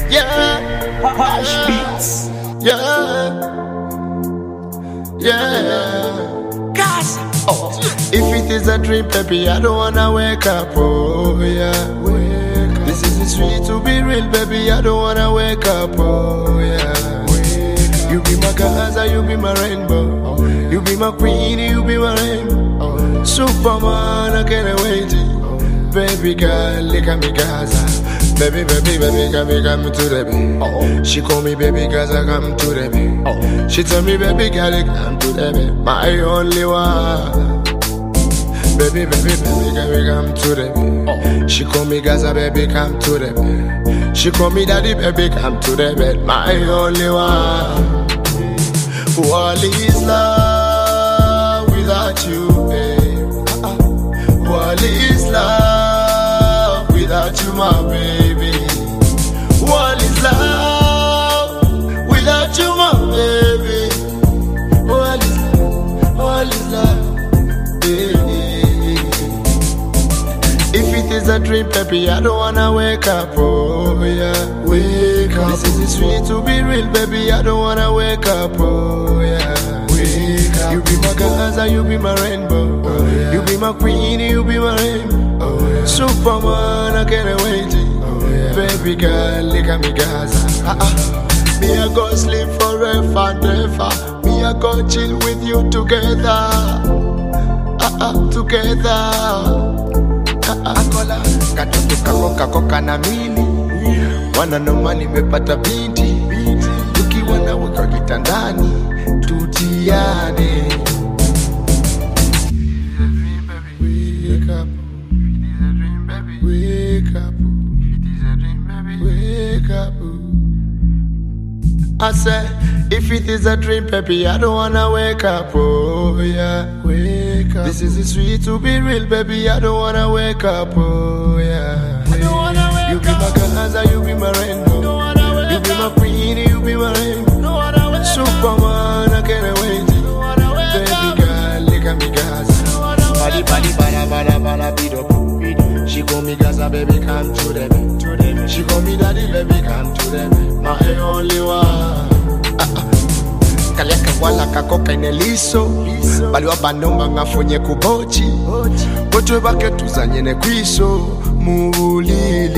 Yeah, Hash beats. yeah, yeah. Gaza. Oh. If it is a dream, baby, I don't wanna wake up. Oh yeah, wake up. This is sweet to be real, baby. I don't wanna wake up. Oh yeah, wake up. You be my Gaza, you be my rainbow. Oh, yeah. You be my queen, you be my rainbow. Oh, yeah. Superman, I can't wait. Oh, yeah. Baby girl, look at me, Gaza. Baby, baby, baby, come to the bed. Oh. She call me baby Gaza, come to the bed. Oh. She tell me baby girl, come to the bed. My only one. Baby, baby, baby, come to the bed. Oh. She call me Gaza, baby, come to the bed. She call me daddy, baby, come to the bed. My only one. What is love without you, babe? What is love without you, my baby? What is love without you, my baby? What is love? What is love? Baby. If it is a dream, baby, I don't wanna wake up. Oh yeah, wake up. This is sweet to be real, baby. I don't wanna wake up. Oh yeah, wake up. You be my Gaza, you be my rainbow. Oh, yeah. You be my queen, you be my rainbow. Oh, yeah. Superman, I can't wait. Oh, yeah. Baby girl, look at me, Gaza. Me I go sleep forever and ever. Me I go chill with you together. Together. Akola katoto kako kakoka na mimi wana nomani mepata binti tukiwa na weka kitandani tutiane. Wake up, wake up, wake up. I say, if it is a dream, baby, I don't wanna wake up. Oh yeah, wake up. This is sweet to be real, baby. I don't wanna wake up. Oh yeah, I don't wanna wake up. You be my Gaza, you be my rainbow. You be my queen, you be my rainbow. Superman, I can't wait. Baby girl, look at me, Gaza. Body, body, bada, bada, bada, beat up. She call me Gaza, baby, come to the bed. She call me daddy, baby, come to the bed. My only one. Kaliaka wala kakoka ineliso baliwa banomba ngafonye kubochi botwe bake tuzanye ne kwiso muli